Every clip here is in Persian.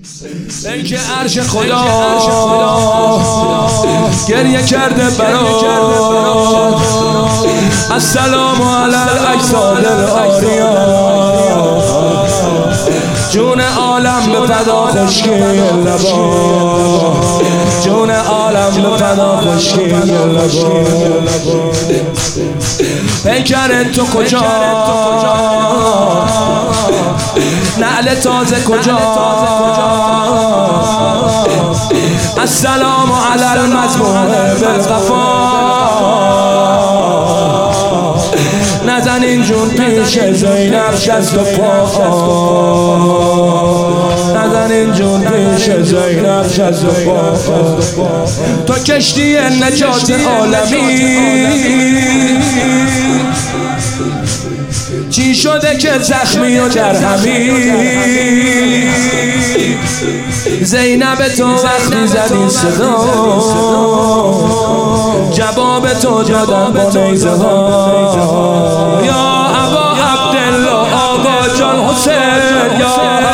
ای که عرش خدا گریه کرده برات. السلام علی الاجساد العاریه، جون عالم به فدا خشکی لبا، جون عالم به فدا خشکی لبا. پیکر تو کجا، نعل تازه کجا. السلام علی المذبوح بالغفا، نزنین جون پیش زینب شست و پا، نزنین جون پیش زینب شست و پا. تو کشتی نجات عالمی، چی شده که زخمی و درهمی؟ زینب تو وقتی زدی صدا، جواب تو دادم با نیزه ها. یا ابا عبدالله آقا جان حسین، یا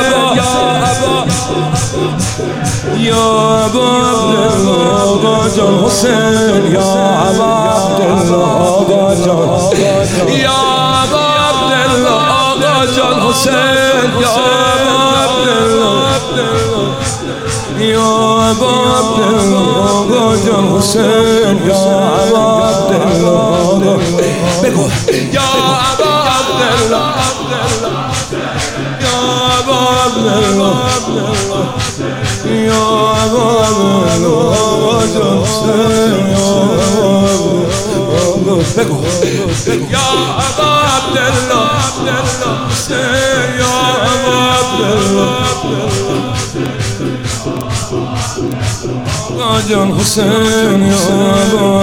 ابا عبدالله آقا جان حسین، یا ابا عبدالله آقا جان، یا ابا عبدالله آقا جان حسین، یا ابا عبدالله، یا ابا عبدالله آقا جان حسین، یا ابا عبدالله. بگو یا ابا عبدالله، یا ابا عبدالله، یا ابا عبدالله آقا جان حسین، یا ابا. بگو یا ابا عبدالله حسین، یا ابا عبدالله آقا جان حسین، یا ابا.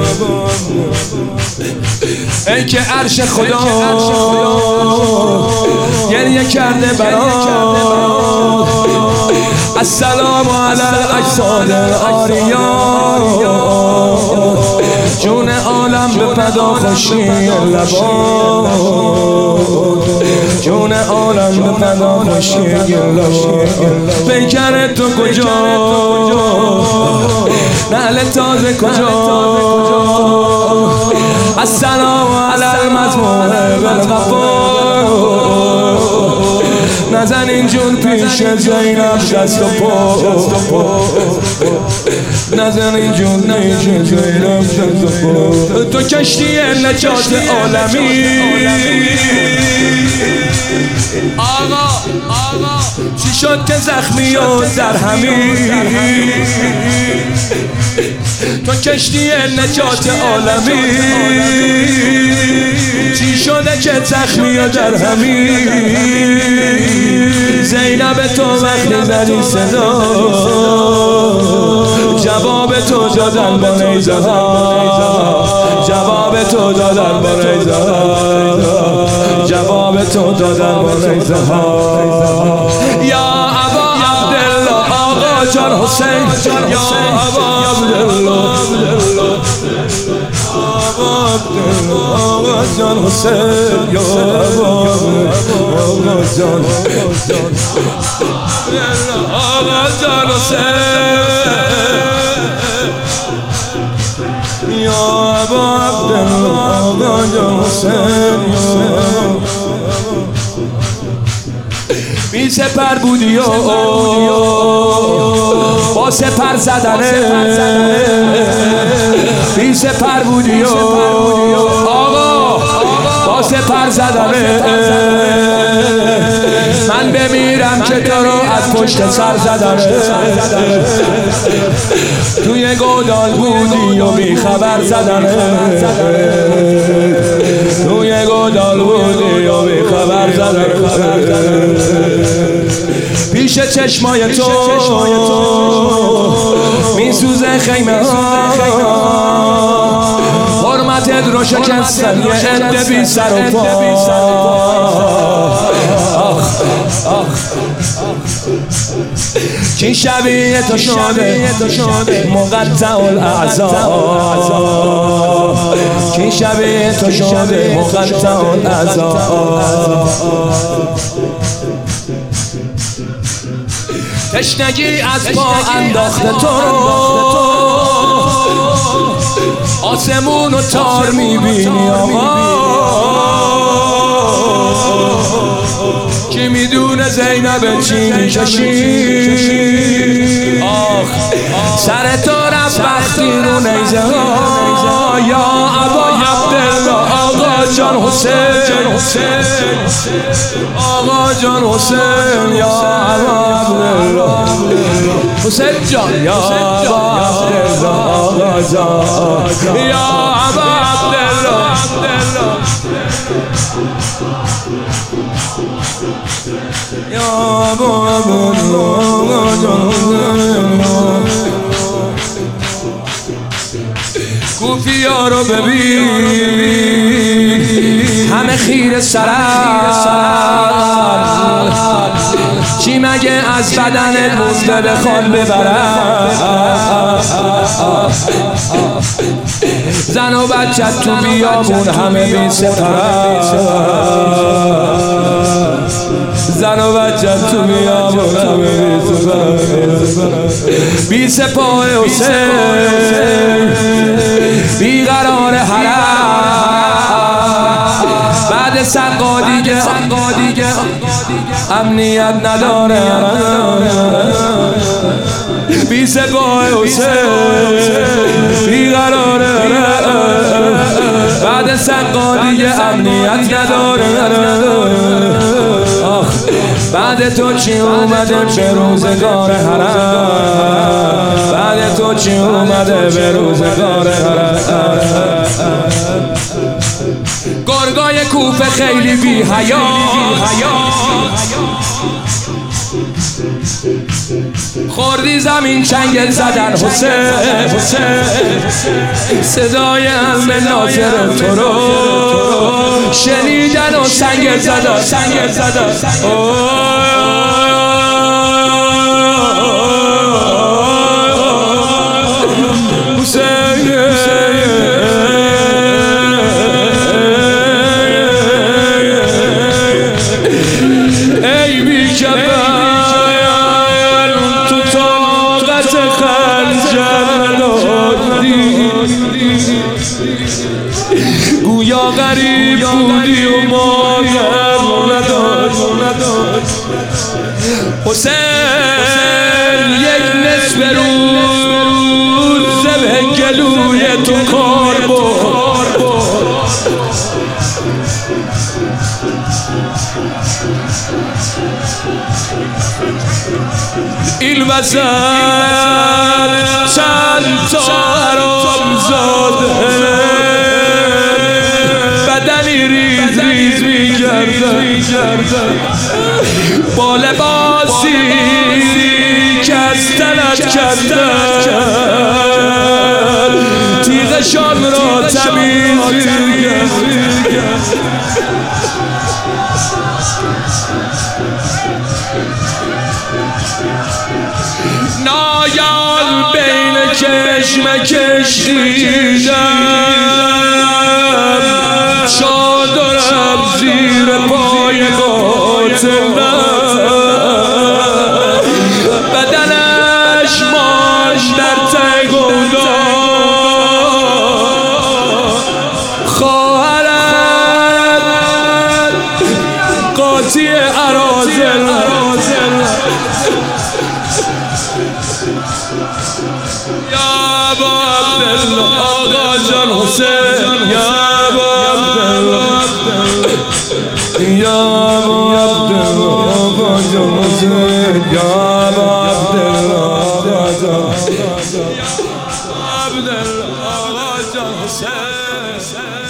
ای که عرش خدا گریه کرده برات. السلام علی الاجساد العاریه، جون عالم به فدا خشکی لبا، جون عالم به فدا خشکی لبا. پیکر تو کجا، نعل تازه کجا. السلام علی المذبوح بالغفا، نزنین جون پیش زینب شست و پا، نزنین جون پیش زینب شست و پا. تو کشتی نجات عالمی، آقا چی شد که زخمی و درهمی؟ تو کشتی نجات عالمی، چی شده که زخمی و درهمی؟ زینب تو وقتی زدی صدا، جواب تو دادن با نیزه ها، جواب تو دادن با نیزه ها، جواب تو دادن با نیزه ها. یا ابا عبدالله آقا جان حسین، یا ابا عبدالله آقا جان حسین، یا ابا آقا جان، آقا جان حسین، یا ابا عبدالله آقا جان حسین. بی سپر بودی و با سپر زدنه، بی سپر بودی و آقا با سپر زدنه. من بمیرم که تو رو از پشت سر زدنه. توی گودال بودی و بی خبر زدنه، توی گودال بودی و بی خبر زدنه. پیش چشمای تو میسوزه خیمه ها، حرمتت رو شکستن یه عده بی سر و پا. کی شبیه تو شده مقطع الاعضا، کی شبیه تو شده مقطع الاعضا. تشنگی از پا انداخته تو رو، آسمون و تار میبینی آقا. کی میدونه زینب چی میکشی؟ آخ سر تو رفت وقتی رو نیزه ها. یا ابا عبدالله آقا جان حسین، آقا جان حسین، یا ابا عبدالله حسین جان، یا ابا عبدالله آقا جان، یا ابا عبدالله. یا ابا کوفیا رو ببین همه خیر سرم، چی مگه از بدنت مونده بخوان ببرم؟ زن و بچت تو بیابون همه بی سپرم، زن و بچت تو بیابون همه بی سپرم. بی سپاه حسین، بی قرار حرم، بعد سقا دیگه امنیت نداره. بی سپاه حسین، بی قرار حرم، بعد سقا دیگه امنیت نداره. آخ بعد تو چی اومده به روزگار حرم؟ بعد تو چی اومده به روزگار حرم؟ گرگای کوفه خیلی بی حیا، خوردی زمین چنگل زدن حسین، صدای علم ناصر تو رو شنیدن و سنگل زدن. ای بی کفن تو طاقت خنجر نداری، گویا غریب بودی و مادر نداشت. حسین یک نصف روز ذبح گلوی تو کار برد، این وسط چند تا حرام زاده بدنی ریز می‌گردن با لباسی که از تنت کردن، تیغشان را تمیز می‌گردن. نایال بین کشمکش دیدم، چادرم زیر پای قاتلم، بدنش ماش در ته گودال، خواهرم قاطی اراذل. یا ابا عبدالله آقا جان حسین، یا ابا عبدالله، یا ابا عبدالله آقا جان حسین، یا ابا عبدالله آقا جان حسین.